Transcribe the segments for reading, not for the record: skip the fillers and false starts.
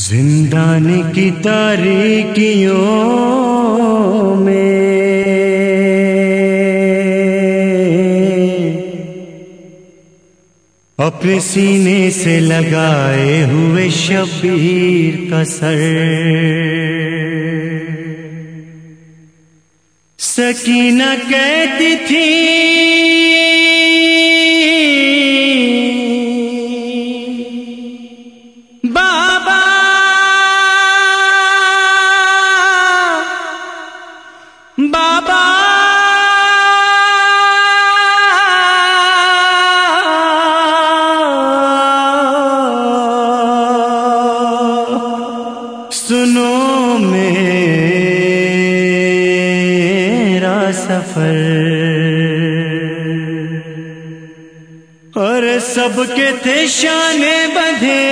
زندان کی تاریکیوں میں اپنے سینے سے لگائے ہوئے شبیر کا سر، سکینہ کہتی تھی بابا بابا سنو میرا سفر، اور سب کے تھے شانے بندھے،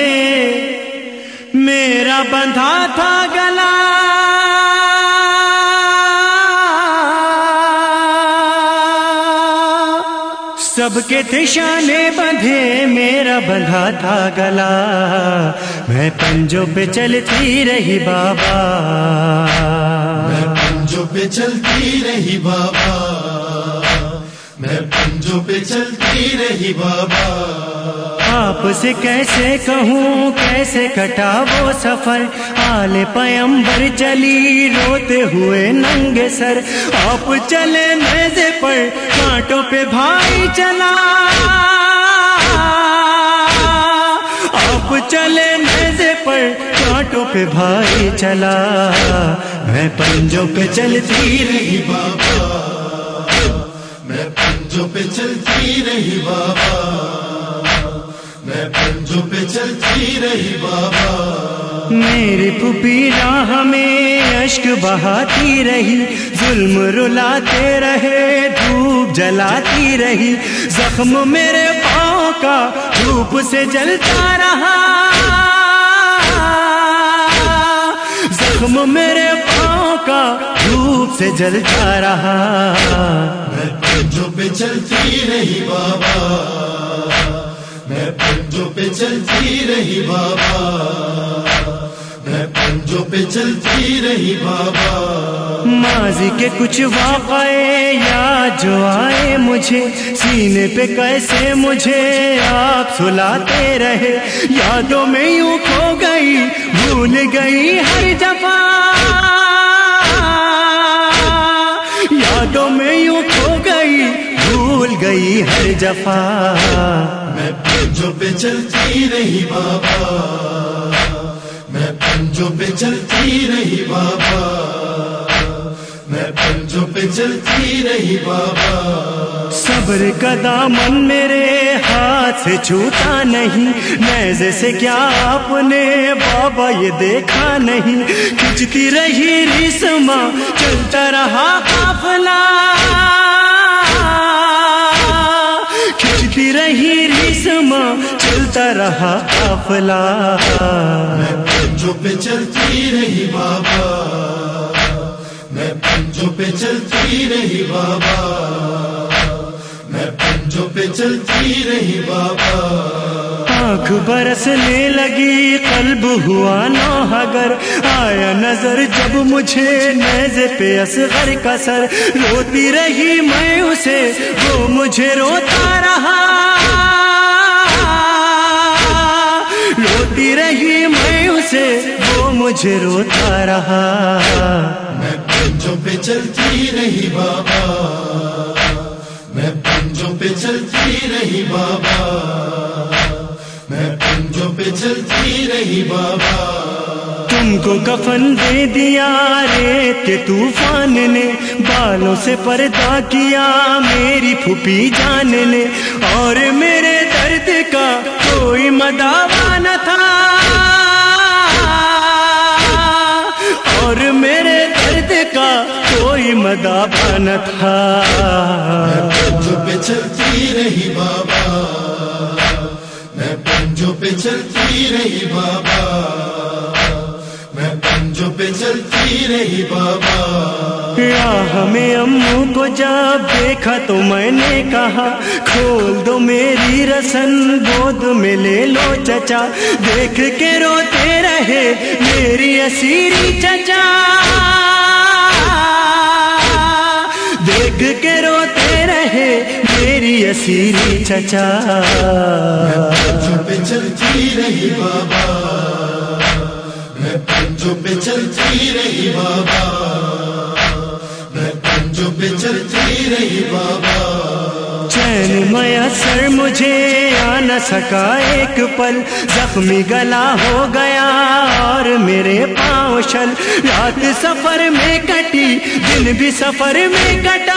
میرا بندھا تھا گلا، سب کے تھے شانے بندھے، میرا بندھا تھا گلا، میں پنجوں پہ چلتی رہی بابا، میں پنجوں پہ چلتی رہی بابا، میں پنجوں پہ چلتی رہی بابا، آپ سے کیسے کہوں کیسے کٹا وہ سفر، آل پیمبر چلی روتے ہوئے ننگے سر، آپ چلے نیزے پر کانٹوں پہ بھائی چلا، آپ چلے نیزے پر کانٹوں پہ بھائی چلا، میں پنجوں پہ چلتی رہی بابا، میں پنجوں پہ چلتی رہی بابا، میں پنجوں پہ چلتی رہی بابا، میری پھوپھی راہ میں اشک بہاتی رہی، ظلم رلاتے رہے دھوپ جلاتی رہی، زخم میرے پاؤں کا دھوپ سے جلتا رہا، زخم میرے پاؤں کا دھوپ سے جلتا رہا، میں پنجوں پہ چلتی رہی بابا، میں پنجوں پہ چلتی رہی بابا، میں پنجوں پہ چلتی رہی بابا، ماضی کے کچھ واقعے یاد جو آئے مجھے، سینے پہ کیسے مجھے آپ سلاتے رہے، یادوں میں یوں کھو گئی بھول گئی ہر جفا، یادوں میں یوں کھو گئی بھول گئی ہر جفا، میں پنجوں پہ چلتی رہی بابا، میں پنجوں پہ چلتی رہی بابا، میں پنجوں پہ چلتی رہی بابا، صبر کا دامن میرے ہاتھ سے چھوٹا نہیں، نیزے سے کیا آپ نے بابا یہ دیکھا نہیں، کھچتی رہی ریسما چلتا رہا قافلہ، کھچتی رہی ریسما چلتا رہا قافلہ، میں پنجوں پہ چلتی رہی بابا، میں پنجوں پہ چلتی رہی بابا، میں پنجوں پہ چلتی رہی بابا، آنکھ برسنے لگی قلب ہوا نوحگر، آیا نظر جب مجھے نیزے پہ اصغر کا سر، روتی رہی میں اسے وہ مجھے روتا رہا، روتی رہی میں اسے وہ مجھے روتا رہا، میں پنجوں پہ چلتی رہی بابا، میں پنجوں پہ چلتی رہی بابا، میں پنجوں پہ چلتی رہی بابا، تم کو کفن دے دیا ریت کے طوفان نے، بالوں سے پردہ کیا میری پھوپھی جان نے، اور میرے درد کا کوئی مداوا نہ تھا، اور میرے درد کا کوئی مداوا نہ تھا، میں پنجوں پہ چلتی رہی بابا، میں پنجوں پہ چلتی رہی بابا، میں پنجوں پہ चलती रही बाबा। हमें अम्मू को जब देखा तो मैंने कहा खोल दो मेरी रसन, गोद में ले लो चचा। देख के रोते रहे मेरी असीरी चचा, देख के रोते रहे मेरी असीरी चचा। पंजों पे चलती रही बाबा, मैं पंजों पे चलती रही बाबा, मैं पंजों पे चलती रही बाबा। चैन मयसर मुझे आ न सका एक पल, जख्मी गला हो गया और मेरे पाँव शल। रात सफर में कटी, दिन भी सफर में कटा,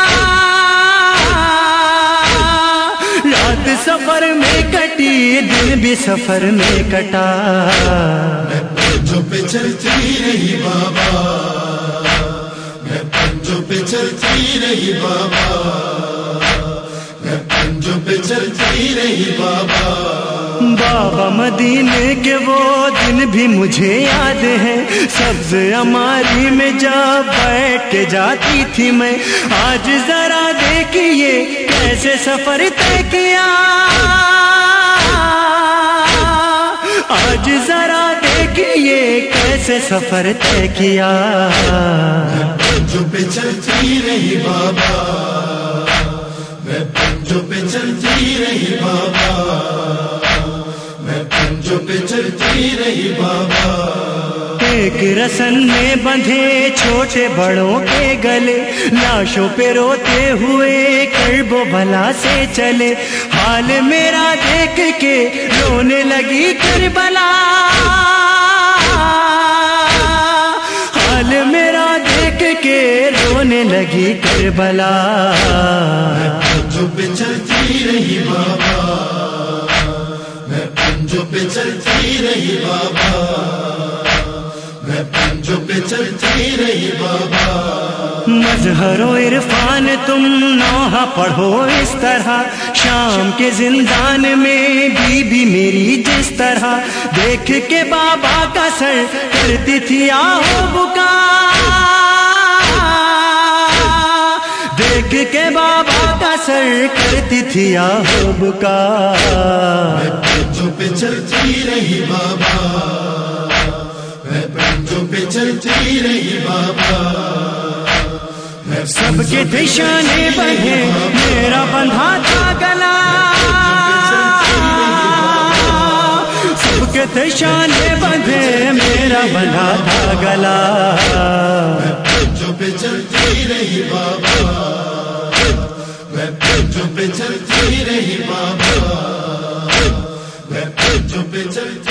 रात सफर में कटी, दिन भी सफर में कटा। मैं पंजों पे चलती रही बाबा, मैं पंजों पे चलती रही बाबा, मैं पंजों पे चलती रही बाबा। बाबा मदीने के वो दिन भी मुझे याद है, सब्ज अमारी में जा बैठ के जाती थी मैं। आज जरा देखिए कैसे सफर तय किया, आज जरा देखिए कैसे सफर तय किया। मैं पंजों पे चलती रही बाबा, मैं पंजों पे चलती रही बाबा, मैं पंजों पे चलती रही बाबा। एक रसन में बंधे छोटे बड़ों के गले, लाशों पे रोते हुए करबो भला से चले। हाल मेरा देख के रोने लगी करबला, हाल मेरा देख के रोने लगी करबला। मैं पंजों पे चलती रही बाबा, मैं पंजों पे चलती रही बाबा, मैं पंजों पे चलती रही बाबा। मजहरो इरफान तुम नौहा पढ़ो इस तरह, शाम के जिंदान में बीबी मेरी जिस तरह देख के बाबा का सर करती थी आहो बुका, देख के बाबा का सर करती थी आहो बुका। मैं पंजों पे चलती रही बाबा, मैं पंजों पे चलती रही बाबा। सबके निशाने बंधे मेरा बंधा था गला, सबके निशाने बंधे मेरा बंधा था गला। मैं पंजों पे चलती रही बाबा, मैं पंजों पे चलती रही बाबा, मैं पंजों पे चलती